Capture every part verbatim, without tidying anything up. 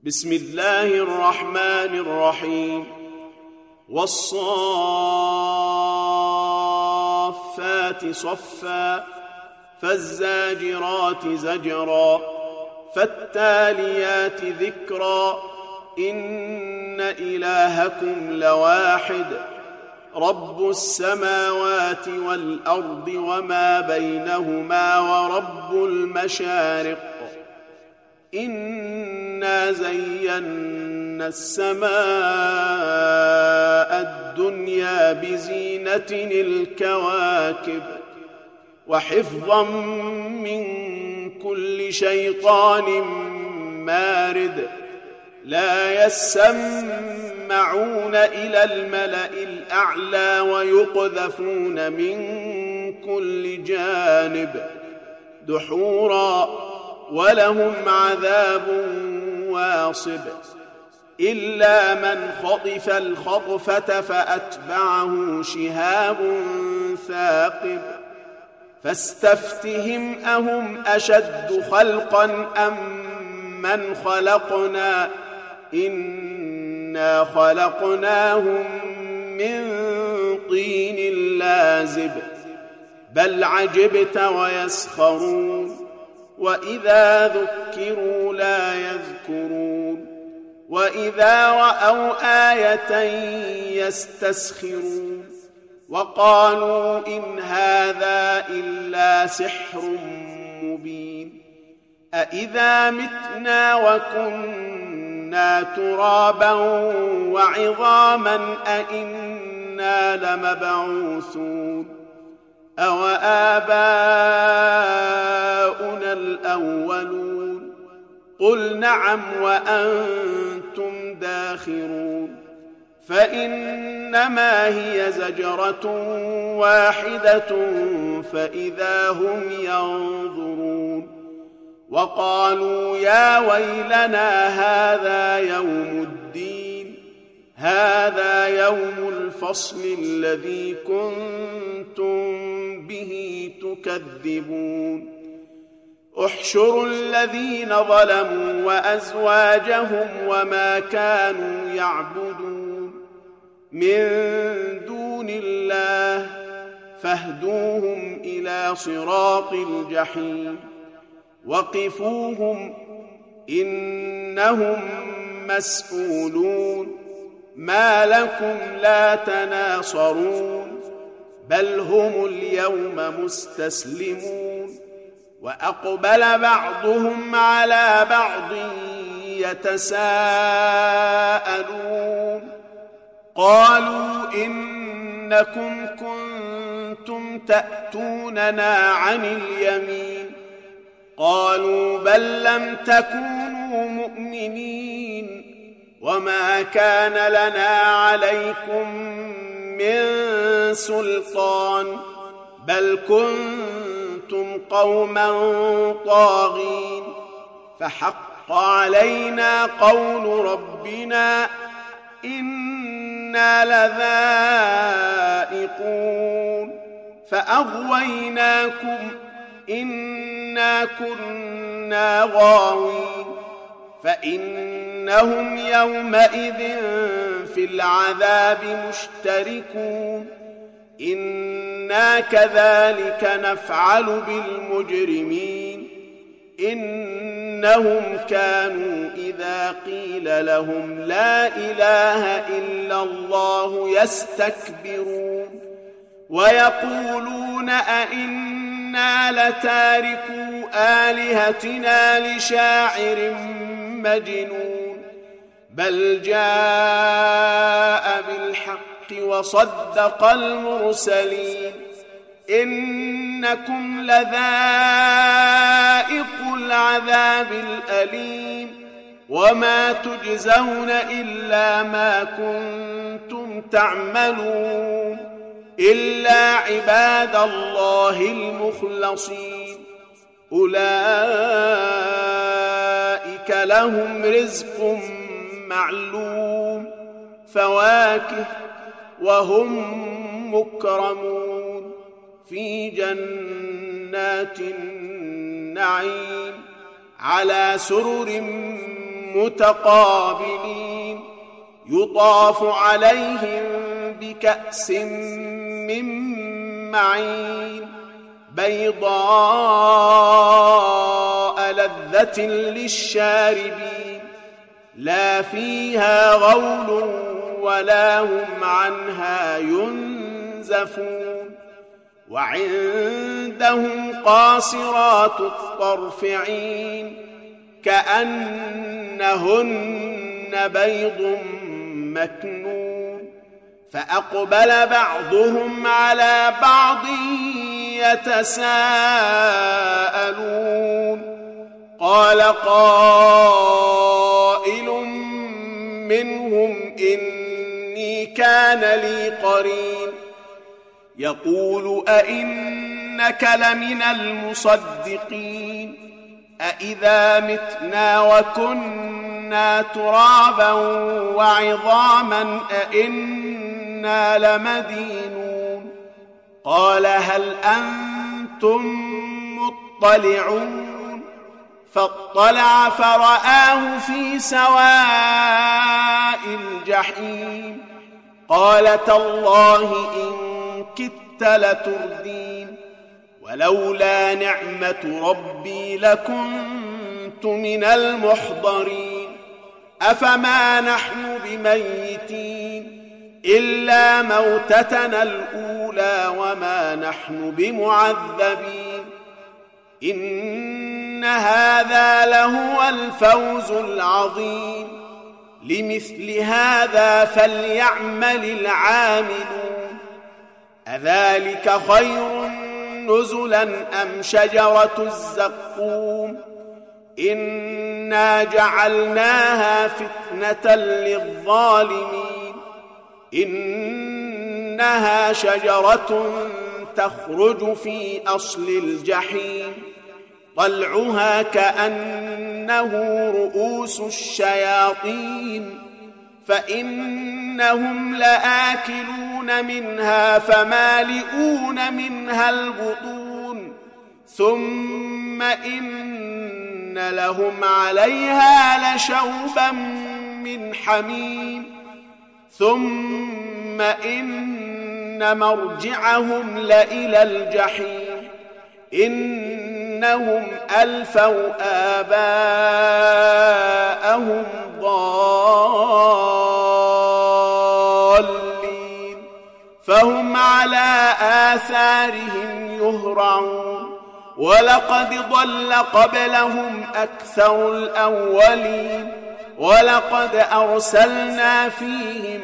بسم الله الرحمن الرحيم والصافات صفا فالزاجرات زجرا فالتاليات ذكرا إن إلهكم لواحد رب السماوات والأرض وما بينهما ورب المشارق إنا زينا السماء الدنيا بزينة الكواكب وحفظا من كل شيطان مارد لا يسمعون إلى الملأ الأعلى ويقذفون من كل جانب دحورا ولهم عذاب واصب إلا من خطف الخطفة فأتبعه شهاب ثاقب فاستفتهم أهم أشد خلقا أم من خلقنا إنا خلقناهم من طين لازب بل عجبت ويسخرون وإذا ذكروا لا يذكرون وإذا رأوا آية يستسخرون وقالوا إن هذا إلا سحر مبين أإذا متنا وكنا ترابا وعظاما أإنا لمبعوثون أو آباؤنا الأولون قل نعم وأنتم داخرون فإنما هي زجرة واحدة فإذا هم ينظرون وقالوا يا ويلنا هذا يوم الدين هذا يوم الفصل الذي كنتم به تكذبون احشروا الذين ظلموا وأزواجهم وما كانوا يعبدون من دون الله فاهدوهم إلى صراط الجحيم وقفوهم إنهم مسؤولون ما لكم لا تناصرون بل هم اليوم مستسلمون وأقبل بعضهم على بعض يتساءلون قالوا إنكم كنتم تأتوننا عن اليمين قالوا بل لم تكونوا مؤمنين وما كان لنا عليكم من سلطان بل كنتم قوما طاغين فحق علينا قول ربنا إنا لذائقون فأغويناكم إنا كنا غاوين فإنهم يومئذ في العذاب مشتركون إنا كذلك نفعل بالمجرمين إنهم كانوا إذا قيل لهم لا إله إلا الله يستكبرون ويقولون أئنا لتاركو آلهتنا لشاعر مجنون بل جاء بالحق وصدق المرسلين إنكم لذائق العذاب الأليم وما تجزون إلا ما كنتم تعملون إلا عباد الله المخلصين أولئك لهم رزق معلوم فواكه وهم مكرمون في جنات النعيم على سرر متقابلين يطاف عليهم بكأس من معين بيضاء لذة للشاربين لا فيها غول ولا هم عنها ينزفون وعندهم قاصرات الطرف عين كأنهن بيض مكنون فأقبل بعضهم على بعض يتساءلون قال قائل منهم إني كان لي قرين يقول أئنك لمن المصدقين أئذا متنا وكنا ترابا وعظاما أئنا لمدينون قال هل أنتم مطلعون فاطلع فرآه في سواء الجحيم قال تالله إن كدت لتردين ولولا نعمة ربي لكنت من المحضرين أفما نحن بميتين إلا موتتنا الأولى وما نحن بمعذبين إن هذا لهو الفوز العظيم لمثل هذا فليعمل العاملون أذلك خير نزلا أم شجرة الزقوم إنا جعلناها فتنة للظالمين إنها شجرة تخرج في أصل الجحيم طلعها كأنه رؤوس الشياطين فإنهم لآكلون منها فمالئون منها البطون ثم إن لهم عليها لشوبا من حميم ثم إن مرجعهم لإلى الجحيم إنهم ألفوا آباءهم ضالين فهم على آثارهم يهرعون ولقد ضل قبلهم أكثر الأولين ولقد أرسلنا فيهم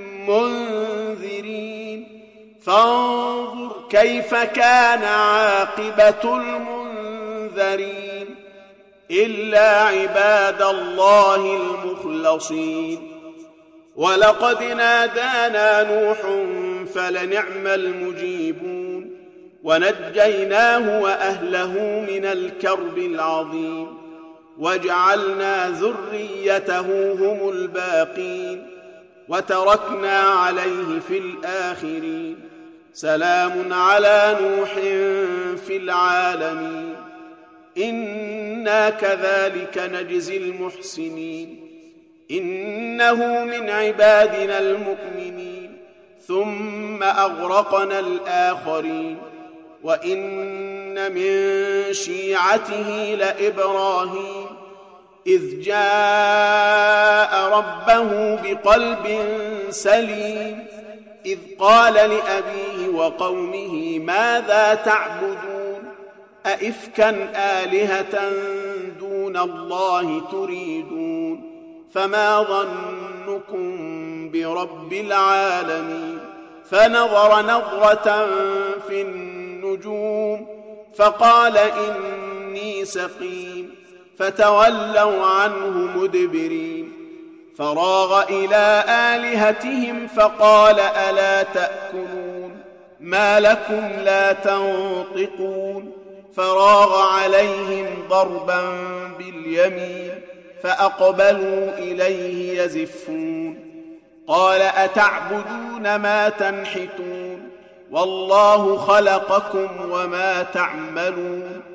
منذرين فانظر كيف كان عاقبة المنذرين إلا عباد الله المخلصين ولقد نادانا نوح فلنعم المجيبون ونجيناه وأهله من الكرب العظيم وجعلنا ذريته هم الباقين وتركنا عليه في الآخرين سلام على نوح في العالمين إنا كذلك نجزي المحسنين إنه من عبادنا المؤمنين ثم أغرقنا الآخرين وإن من شيعته لإبراهيم إذ جاء ربه بقلب سليم إذ قال لأبيه وقومه ماذا تعبدون أئفكا آلهة دون الله تريدون فما ظنكم برب العالمين فنظر نظرة في النجوم فقال إني سقيم فتولوا عنه مدبرين فراغ إلى آلهتهم فقال ألا تأكلون ما لكم لا تنطقون فراغ عليهم ضربا باليمين فأقبلوا إليه يزفون قال أتعبدون ما تنحتون والله خلقكم وما تعملون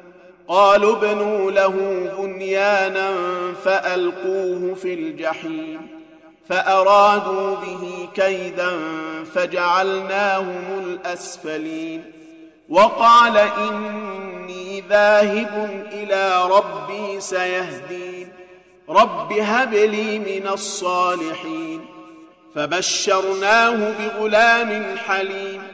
قالوا ابنوا له بنيانا فألقوه في الجحيم فأرادوا به كيدا فجعلناهم الأسفلين وقال إني ذاهب إلى ربي سيهدين رب هب لي من الصالحين فبشرناه بغلام حليم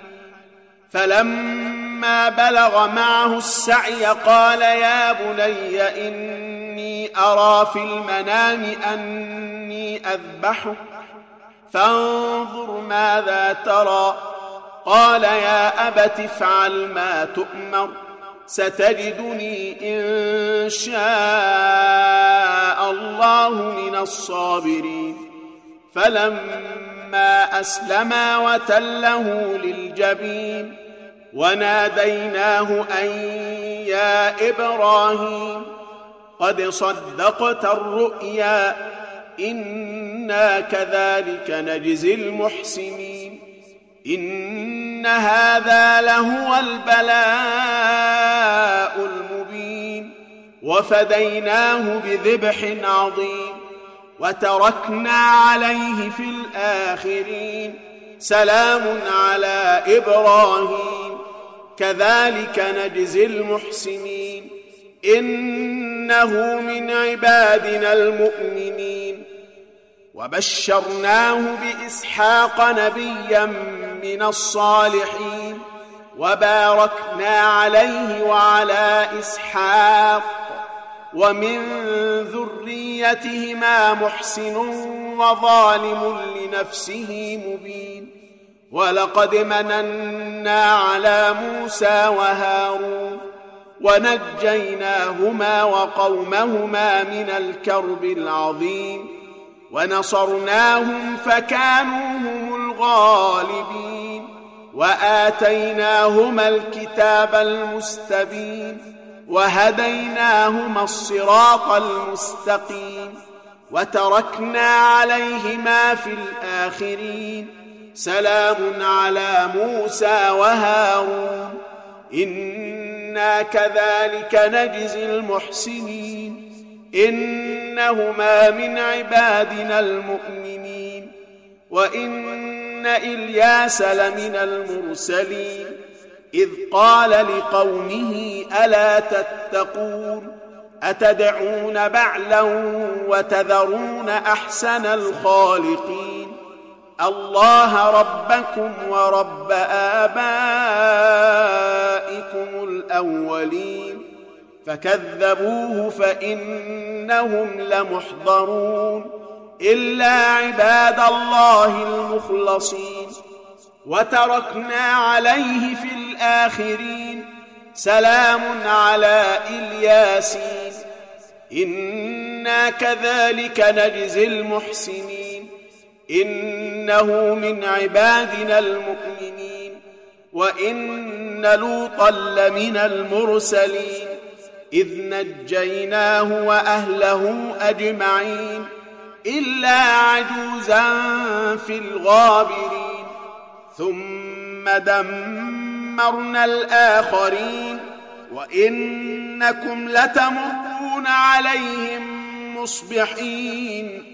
فلما بلغ معه السعي قال يا بني إني أرى في المنام أني أذبحك فانظر ماذا ترى قال يا أبت افعل ما تؤمر ستجدني إن شاء الله من الصابرين فلما أسلما وتله للجبين وناديناه أن يا إبراهيم قد صدقت الرؤيا إنا كذلك نجزي المحسنين إن هذا لهو البلاء المبين وفديناه بذبح عظيم وتركنا عليه في الآخرين سلام على إبراهيم كذلك نجزي المحسنين إنه من عبادنا المؤمنين وبشرناه بإسحاق نبيا من الصالحين وباركنا عليه وعلى إسحاق ومن ذريتهما محسن وظالم لنفسه مبين ولقد مننا على موسى وهارون ونجيناهما وقومهما من الكرب العظيم ونصرناهم فكانوا هم الغالبين وآتيناهما الكتاب المستبين وهديناهما الصراط المستقيم وتركنا عليهما في الآخرين سلام على موسى وهارون إنا كذلك نجزي المحسنين إنهما من عبادنا المؤمنين وإن إلياس لمن المرسلين إذ قال لقومه ألا تتقون أتدعون بعلا وتذرون أحسن الخالقين الله ربكم ورب آبائكم الأولين فكذبوه فإنهم لمحضرون إلا عباد الله المخلصين وتركنا عليه في الآخرين سلام على الياسين إنا كذلك نجزي المحسنين إنه من عبادنا المؤمنين وإن لوطا لمن المرسلين إذ نجيناه وأهله أجمعين إلا عجوزا في الغابرين ثم دمرنا الآخرين وإنكم لتمرون عليهم مصبحين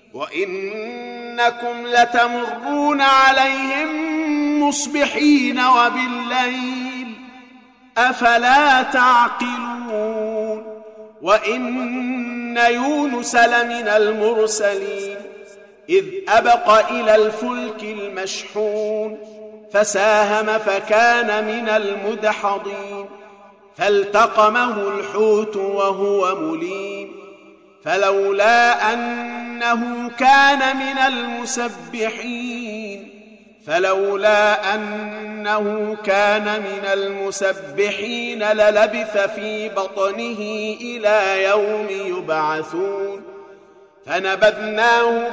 وإنكم لتمرون عليهم مصبحين وبالليل أفلا تعقلون وإن يونس لمن المرسلين إذ أبق إلى الفلك المشحون فساهم فكان من المدحضين فالتقمه الحوت وهو مليم فلولا أنه كان من المسبحين فلولا أنه كان من المسبحين للبث في بطنه إلى يوم يبعثون فنبذناه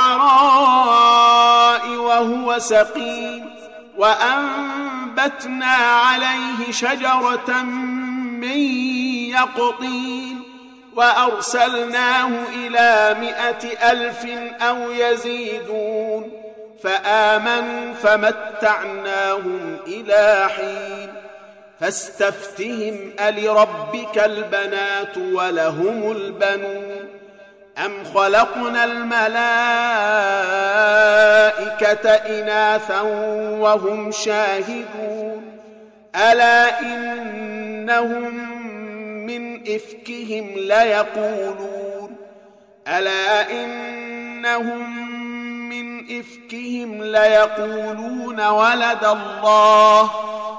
بالعراء وهو سقيم وأنبتنا عليه شجرة من يقطين وأرسلناه إلى مائة ألف أو يزيدون فآمنوا فمتعناهم إلى حين فاستفتهم ألربك البنات ولهم البنون أم خلقنا الملائكة إناثا وهم شاهدون ألا إنهم من إفكهم ليقولون ألا إنهم من إفكهم ليقولون ولد الله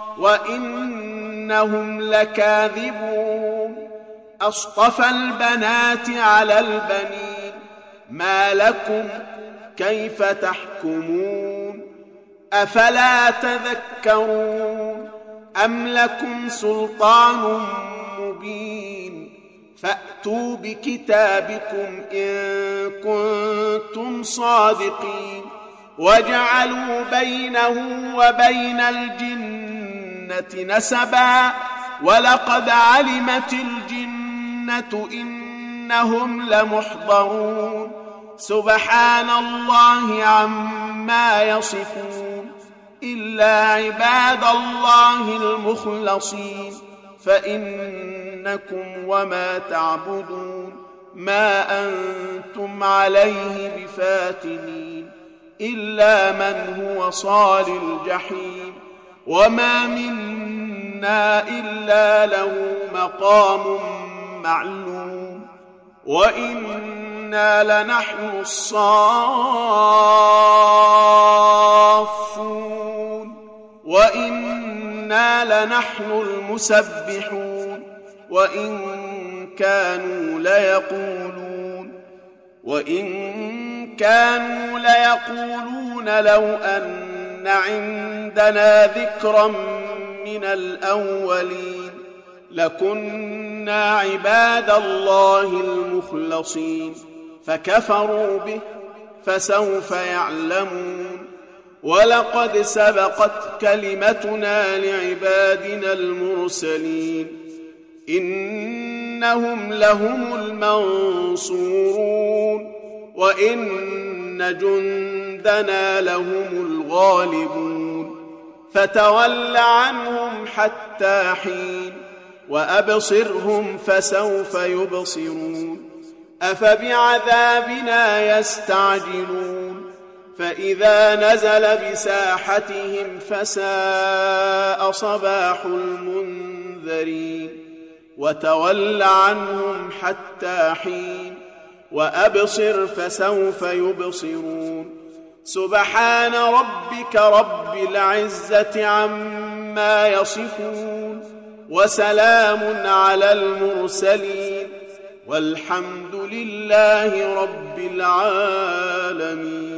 وإنهم لكاذبون أصطفى البنات على البنين ما لكم كيف تحكمون أفلا تذكرون أم لكم سلطان مبين فأتوا بكتابكم إن كنتم صادقين وجعلوا بينه وبين الجنة نسبا ولقد علمت الجنة إنهم لمحضرون سبحان الله عما يصفون إلا عباد الله المخلصين فإنكم وما تعبدون ما أنتم عليه بفاتنين إلا من هو صال الجحيم وما منا إلا له مقام معلوم وإنا لنحن الصافون وإنا لنحن المسبحون وإن كانوا ليقولون وإن كانوا ليقولون لو أن عندنا ذكرا من الأولين لكنا عباد الله المخلصين فكفروا به فسوف يعلمون ولقد سبقت كلمتنا لعبادنا المرسلين إنهم لهم المنصورون وإن جندنا لهم الغالبون فتول عنهم حتى حين وأبصرهم فسوف يبصرون أفبعذابنا يستعجلون فإذا نزل بساحتهم فساء صباح المنذرين وتول عنهم حتى حين وأبصر فسوف يبصرون سبحان ربك رب العزة عما يصفون وسلام على المرسلين والحمد لله رب العالمين.